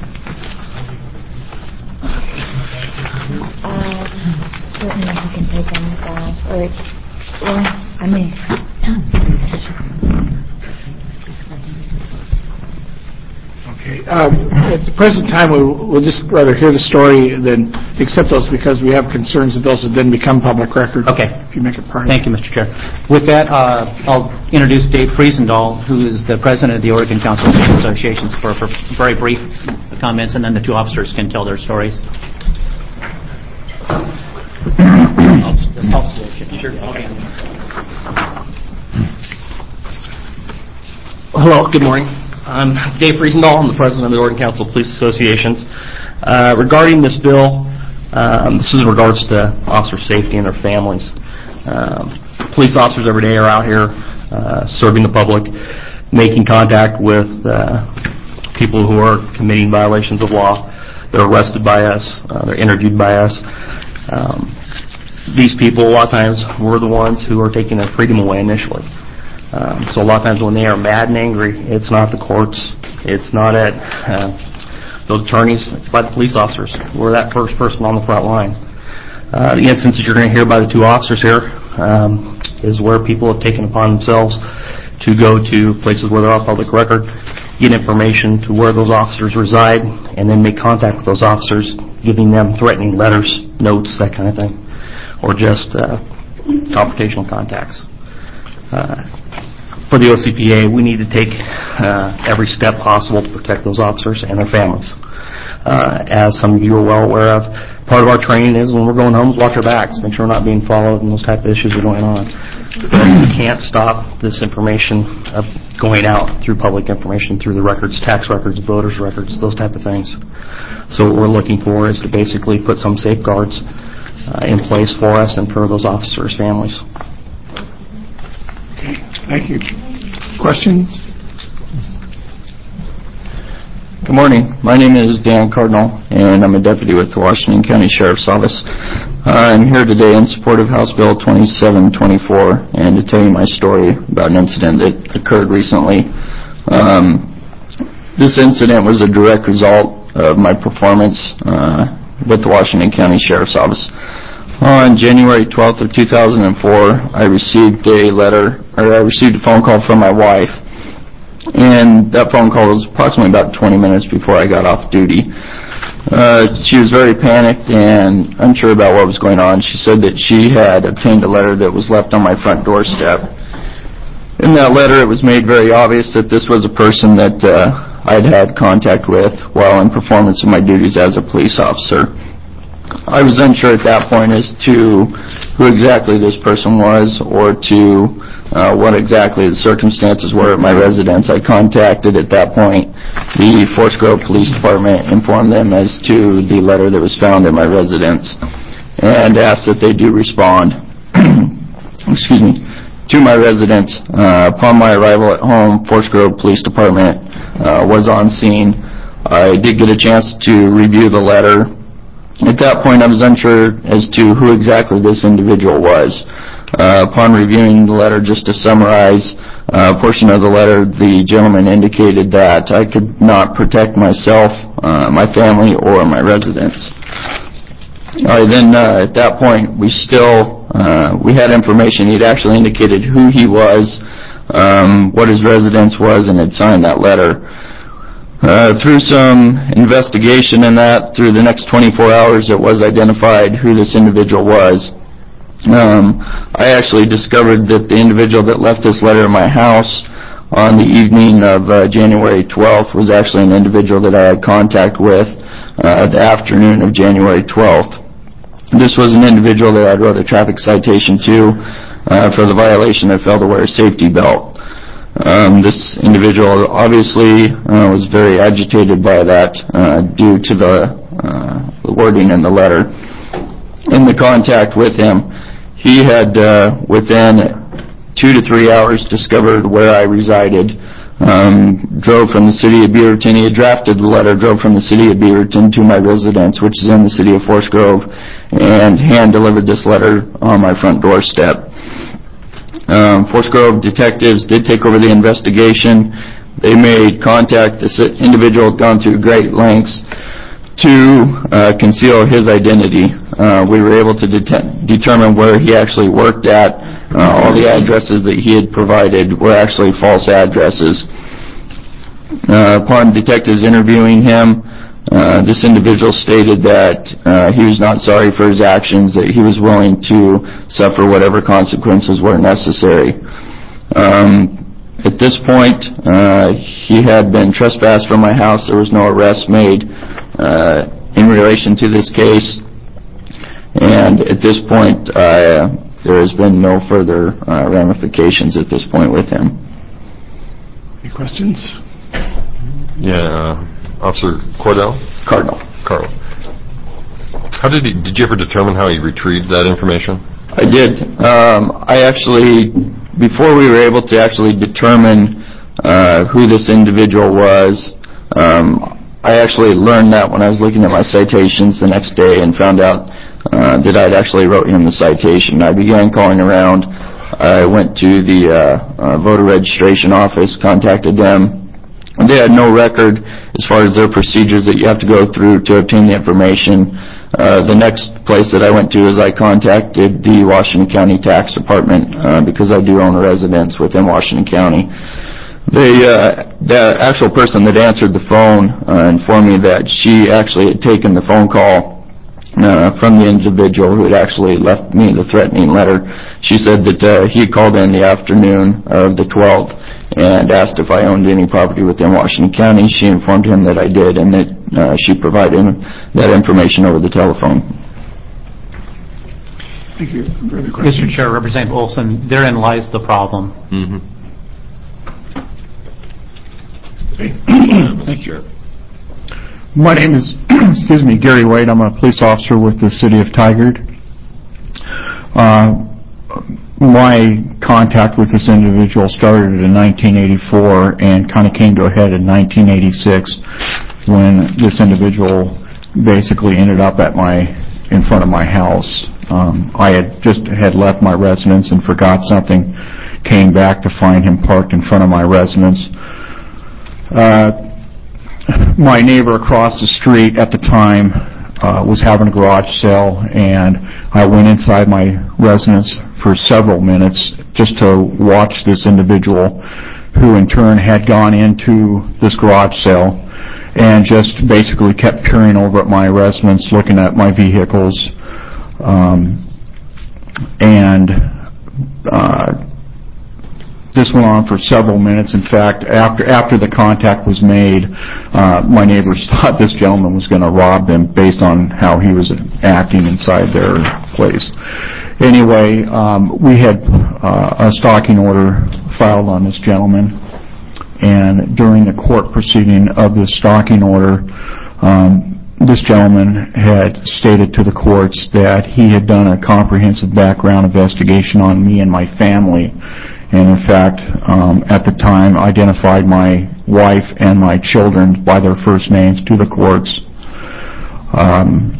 Uh, certainly you can take them down, or, well, I mean... Okay. Um, at the present time, we, we'll just rather hear the story than accept those because we have concerns that those would then become public record. Okay. If you make it part of Thank you, Mister Chair. With that, uh, I'll introduce Dave Friesendahl, who is the president of the Oregon Council of Police Associations, for, for very brief comments, and then the two officers can tell their stories. Hello, good morning. I'm Dave Friesendahl. I'm the president of the Oregon Council of Police Associations. Uh, regarding this bill, Um, This is in regards to officer safety and their families. Um, Police officers every day are out here uh, serving the public, making contact with uh, people who are committing violations of law. They're arrested by us. Uh, they're interviewed by us. Um, these people, a lot of times, we're the ones who are taking their freedom away initially. Um, so a lot of times when they are mad and angry, it's not the courts. It's not at uh, the attorneys. It's by the police officers. We're that first person on the front line. Uh, the instances you're going to hear by the two officers here um, is where people have taken upon themselves to go to places where they're off public record, get information to where those officers reside, and then make contact with those officers, giving them threatening letters, notes, that kind of thing, or just uh, confrontational contacts. Uh, for the O C P A, we need to take uh, every step possible to protect those officers and their families. Uh, as some of you are well aware of, part of our training is when we're going home, watch our backs, make sure we're not being followed and those type of issues are going on. But we can't stop this information of going out through public information, through the records, tax records, voters' records, those type of things. So what we're looking for is to basically put some safeguards uh, in place for us and for those officers' families. Okay, thank you. Questions? Good morning. My name is Dan Cardinal, and I'm a deputy with the Washington County Sheriff's Office. Uh, I'm here today in support of House Bill twenty-seven twenty-four and to tell you my story about an incident that occurred recently. Um, this incident was a direct result of my performance uh, with the Washington County Sheriff's Office. On January twelfth of two thousand four, I received a letter, or I received a phone call from my wife. And that phone call was approximately about twenty minutes before I got off duty. Uh, she was very panicked and unsure about what was going on. She said that she had obtained a letter that was left on my front doorstep. In that letter, it was made very obvious that this was a person that uh, I'd had contact with while in performance of my duties as a police officer. I was unsure at that point as to who exactly this person was or to uh, what exactly the circumstances were at my residence. I contacted at that point the Forest Grove Police Department, informed them as to the letter that was found at my residence, and asked that they do respond excuse me, to my residence. Uh, upon my arrival at home, Forest Grove Police Department uh, was on scene. I did get a chance to review the letter. At that point, I was unsure as to who exactly this individual was. Uh, upon reviewing the letter, just to summarize uh, a portion of the letter, the gentleman indicated that I could not protect myself, uh, my family, or my residence. All right, then uh, at that point, we still, uh, we had information. He'd actually indicated who he was, um, what his residence was, and had signed that letter. Uh, through some investigation in that, through the next twenty-four hours, it was identified who this individual was. Um, I actually discovered that the individual that left this letter in my house on the evening of uh, January twelfth was actually an individual that I had contact with uh, the afternoon of January twelfth. This was an individual that I wrote a traffic citation to uh, for the violation of failed to wear a safety belt. Um, this individual obviously uh, was very agitated by that uh, due to the, uh, the wording in the letter. In the contact with him, he had uh, within two to three hours discovered where I resided, um, drove from the city of Beaverton. He had drafted the letter, drove from the city of Beaverton to my residence, which is in the city of Forest Grove, and hand-delivered this letter on my front doorstep. Um, Forest Grove detectives did take over the investigation. They made contact. This individual had gone through great lengths to uh, conceal his identity. Uh, we were able to det- determine where he actually worked at. Uh, all the addresses that he had provided were actually false addresses. Uh, upon detectives interviewing him, Uh, this individual stated that uh, he was not sorry for his actions, that he was willing to suffer whatever consequences were necessary. Um, at this point, uh, he had been trespassed from my house. There was no arrest made uh, in relation to this case. And at this point, uh, there has been no further uh, ramifications at this point with him. Any questions? Yeah. Officer Cordell? Cardinal. Carl. How did he, did you ever determine how he retrieved that information? I did. Um, I actually, before we were able to actually determine uh, who this individual was, um, I actually learned that when I was looking at my citations the next day and found out uh, that I'd actually wrote him the citation. I began calling around. I went to the uh, uh, voter registration office, contacted them. They had no record as far as their procedures that you have to go through to obtain the information. Uh, the next place that I went to is I contacted the Washington County Tax Department uh, because I do own a residence within Washington County. They, uh, the actual person that answered the phone uh, informed me that she actually had taken the phone call uh, from the individual who had actually left me the threatening letter. She said that uh, he called in the afternoon of the twelfth and asked if I owned any property within Washington County. She informed him that I did and that uh, she provided him that information over the telephone. Thank you. Mister Chair, Representative Olson, therein lies the problem. Mm-hmm. Thank you. My name is, excuse me, Gary Wade. I'm a police officer with the City of Tigard. Uh, my contact with this individual started in nineteen eighty-four and kind of came to a head in nineteen eighty-six when this individual basically ended up at my, in front of my house. Um, I had just had left my residence and forgot something, came back to find him parked in front of my residence. Uh, my neighbor across the street at the time uh, was having a garage sale, and I went inside my residence for several minutes just to watch this individual, who in turn had gone into this garage sale and just basically kept peering over at my residence, looking at my vehicles, um, and uh, this went on for several minutes. In fact, after after the contact was made, uh, my neighbors thought this gentleman was going to rob them based on how he was acting inside their place. Anyway, um, we had uh, a stalking order filed on this gentleman, and during the court proceeding of the stalking order, um, this gentleman had stated to the courts that he had done a comprehensive background investigation on me and my family, and in fact, um, at the time, identified my wife and my children by their first names to the courts. Um,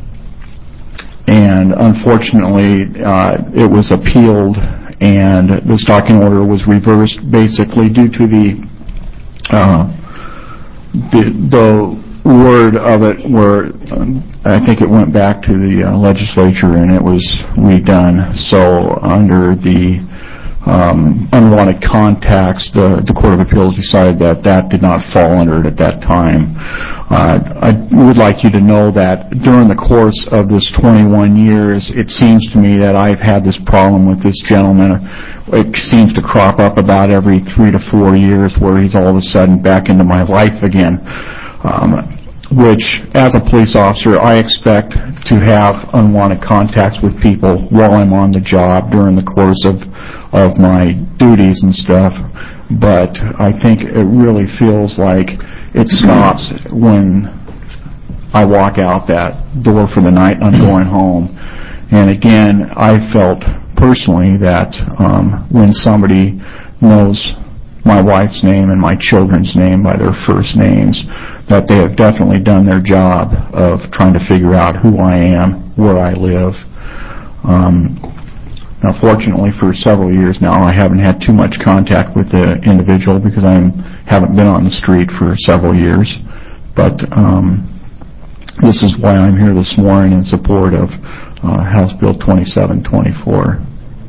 and unfortunately, uh, it was appealed, and the stalking order was reversed basically due to the uh, the, the word of it where um, I think it went back to the uh, legislature and it was redone. So under the Um, unwanted contacts, the, the Court of Appeals decided that that did not fall under it at that time. Uh, I would like you to know that during the course of this twenty-one years, it seems to me that I've had this problem with this gentleman. It seems to crop up about every three to four years where he's all of a sudden back into my life again. Um, which, as a police officer, I expect to have unwanted contacts with people while I'm on the job during the course of of my duties and stuff. But I think it really feels like it stops when I walk out that door for the night and I'm going home. And again, I felt personally that um, when somebody knows my wife's name and my children's name by their first names, that they have definitely done their job of trying to figure out who I am, where I live. Um, now, fortunately, for several years now, I haven't had too much contact with the individual because I haven't been on the street for several years. But um, this is why I'm here this morning in support of uh, House Bill twenty-seven twenty-four.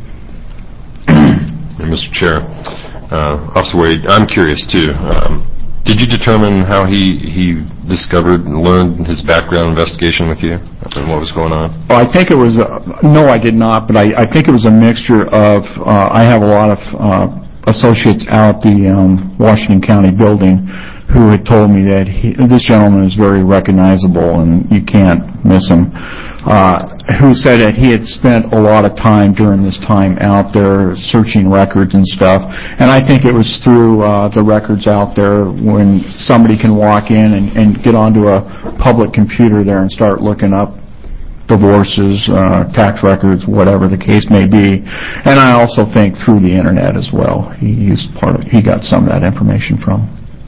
Mister Chair, uh, Officer Wade, I'm curious too. Um, did you determine how he, he discovered and learned his background investigation with you and what was going on? Well, I think it was, uh, no, I did not, but I, I think it was a mixture of, uh, I have a lot of uh, associates out at the um, Washington County building who had told me that he, this gentleman is very recognizable and you can't miss him, uh, who said that he had spent a lot of time during this time out there searching records and stuff. And I think it was through uh, the records out there when somebody can walk in and, and get onto a public computer there and start looking up divorces, uh, tax records, whatever the case may be. And I also think through the internet as well. He used part of, he got some of that information from.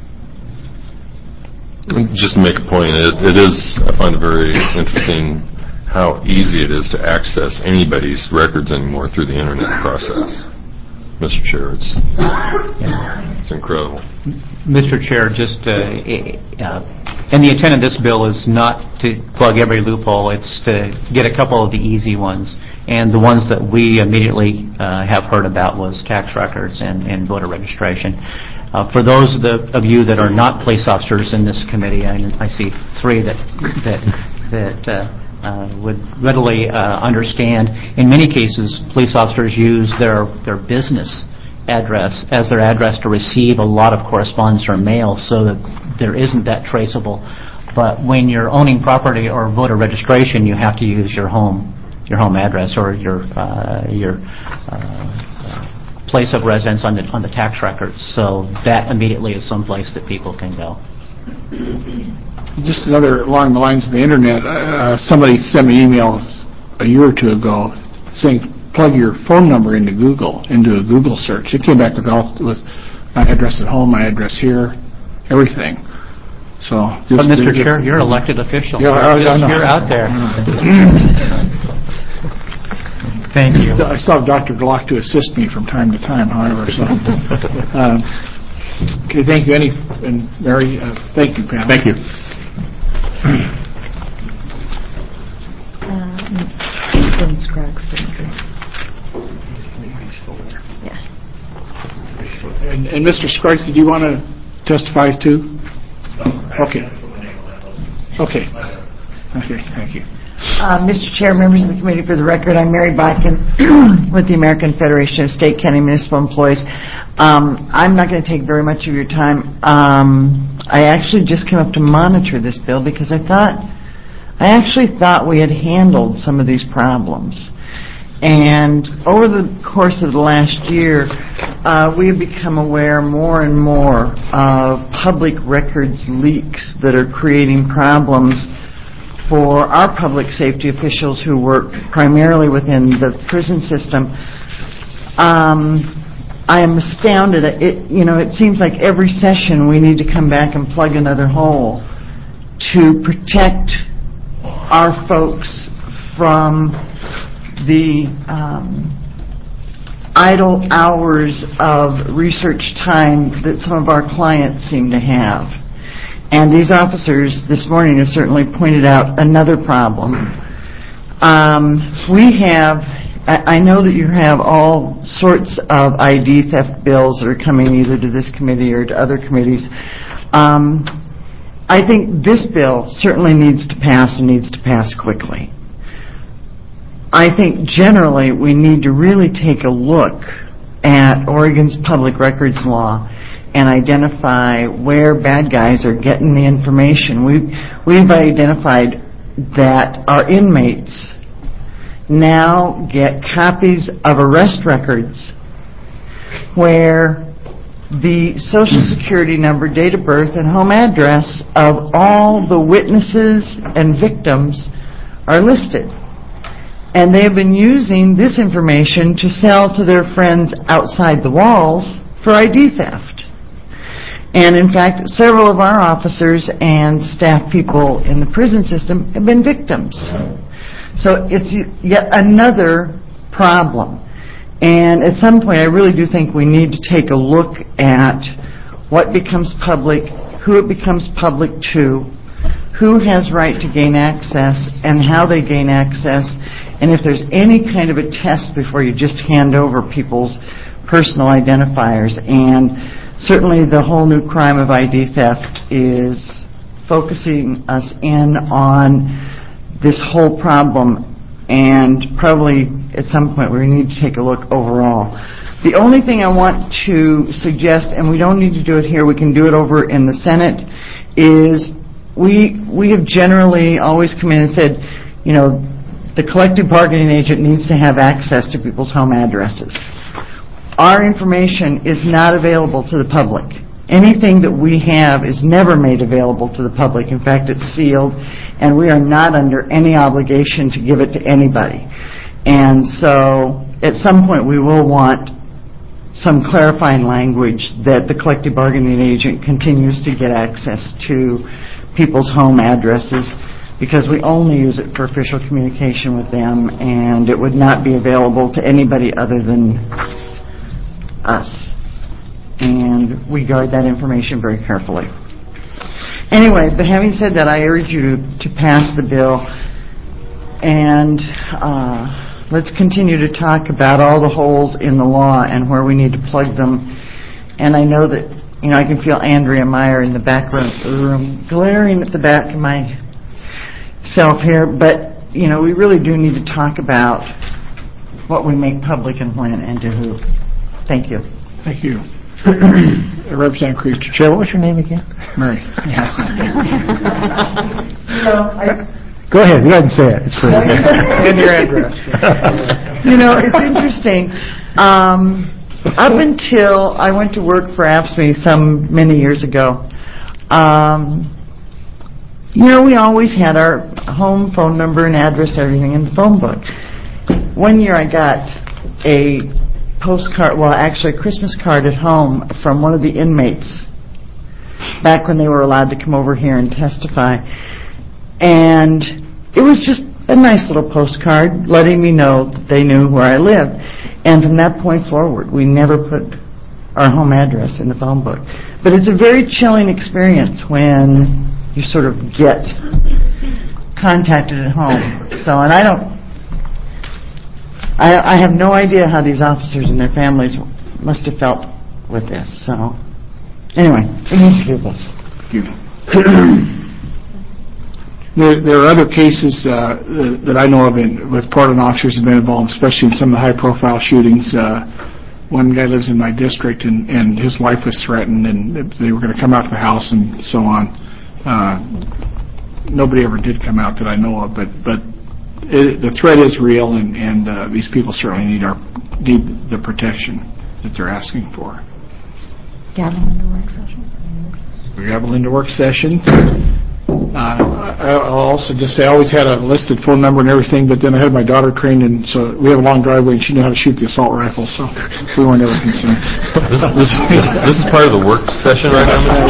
Just to make a point, it, it is, I find it very interesting how easy it is to access anybody's records anymore through the internet process. Mister Chair, it's, it's incredible. Mister Chair, just, uh, uh, and the intent of this bill is not to plug every loophole, it's to get a couple of the easy ones. And the ones that we immediately uh, have heard about was tax records and, and voter registration. Uh, for those of, the, of you that are not police officers in this committee, I, I see three that that that uh, uh, would readily uh, understand. In many cases, police officers use their their business address as their address to receive a lot of correspondence or mail, so that there isn't that traceable. But when you're owning property or voter registration, you have to use your home your home address or your uh, your uh, place of residence on the on the tax records. So that immediately is someplace that people can go. Just another along the lines of the internet. Uh, somebody sent me an email a year or two ago saying plug your phone number into Google, into a Google search. It came back with all with my address at home, my address here, everything. So, just, but Mister just, Chair, you're an elected official. Yeah, I, I know. You're out there. Thank you. I still have Doctor Glock to assist me from time to time, however. So, um, okay, thank you, Any and Mary. Uh, thank you, Pam. Thank you. Um, Scruggs. Yeah. And, and Mister Scruggs, did you want to testify too? Okay. Okay. Okay. Thank you. Uh, Mister Chair, members of the committee, for the record, I'm Mary Botkin with the American Federation of State, County, Municipal Employees. Um, I'm not going to take very much of your time. Um, I actually just came up to monitor this bill because I thought, I actually thought we had handled some of these problems. And over the course of the last year, uh, we have become aware more and more of public records leaks that are creating problems for our public safety officials who work primarily within the prison system. Um, I am astounded. It, you know, it seems like every session we need to come back and plug another hole to protect our folks from the um, idle hours of research time that some of our clients seem to have. And these officers this morning have certainly pointed out another problem. Um, we have, I, I know that you have all sorts of I D theft bills that are coming either to this committee or to other committees. Um, I think this bill certainly needs to pass and needs to pass quickly. I think generally we need to really take a look at Oregon's public records law and identify where bad guys are getting the information. We've, we've identified that our inmates now get copies of arrest records where the Social Security number, date of birth, and home address of all the witnesses and victims are listed. And they have been using this information to sell to their friends outside the walls for I D theft. And in fact, several of our officers and staff people in the prison system have been victims. So it's yet another problem. And at some point, I really do think we need to take a look at what becomes public, who it becomes public to, who has right to gain access, and how they gain access, and if there's any kind of a test before you just hand over people's personal identifiers. And certainly the whole new crime of I D theft is focusing us in on this whole problem, and probably at some point we need to take a look overall. The only thing I want to suggest, and we don't need to do it here, we can do it over in the Senate, is we we have generally always come in and said, you know, the collective bargaining agent needs to have access to people's home addresses. Our information is not available to the public, Anything that we have is never made available to the public. In fact, it's sealed, and we are not under any obligation to give it to anybody. And so at some point we will want some clarifying language that the collective bargaining agent continues to get access to people's home addresses, because we only use it for official communication with them, and it would not be available to anybody other than us. And we guard that information very carefully. Anyway, but having said that, I urge you to, to pass the bill, and uh, let's continue to talk about all the holes in the law and where we need to plug them. And I know that, you know, I can feel Andrea Meyer in the back room, room glaring at the back of myself here, but, you know, we really do need to talk about what we make public and when and to who. Thank you. Thank you. Representative Creech. Chair, what was your name again? Murray. You know, I, Go ahead. Go ahead and say it. It's free. And your address. You know, it's interesting. Um, up until I went to work for A F S C M E some many years ago, um, you know, we always had our home phone number and address, everything in the phone book. One year I got a postcard, well, actually a Christmas card at home from one of the inmates back when they were allowed to come over here and testify. And it was just a nice little postcard letting me know that they knew where I lived. And from that point forward, we never put our home address in the phone book. But it's a very chilling experience when you sort of get contacted at home. So, and I don't, I, I have no idea how these officers and their families must have felt with this. So, anyway, we need to do this. Thank you. There, there are other cases uh, that I know of in, with pardon officers have been involved, especially in some of the high-profile shootings. Uh, one guy lives in my district, and, and his wife was threatened, and they were going to come out to the house and so on. Uh, nobody ever did come out that I know of, but but it, the threat is real, and, and uh, these people certainly need our need the protection that they're asking for. Gavel into work session. We gavel into work session. Uh, I'll also just say I always had a listed phone number and everything, but then I had my daughter trained, and so we have a long driveway, and she knew how to shoot the assault rifle, so we weren't ever concerned. This, this, this is part of the work session right now, Mister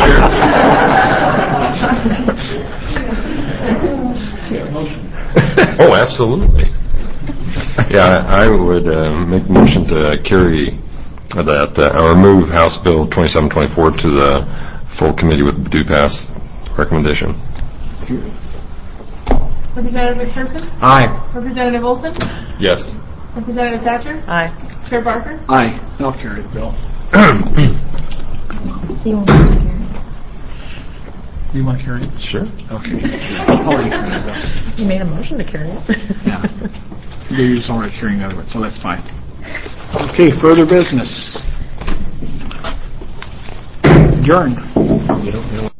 Chair? Oh, absolutely. Yeah, I, I would uh, make the motion to carry that, uh, or move House Bill twenty-seven twenty-four to the full committee with due pass recommendation. Representative McPherson? Aye. Representative Olson? Yes. Representative Thatcher? Aye. Chair Barker? Aye. I'll carry the bill. You want to carry it? Do you want to carry it? Sure. Okay. I'll already carry the bill. You made a motion to carry it. Yeah. You're just already carrying the other one, so that's fine. Okay, further business. Adjourned.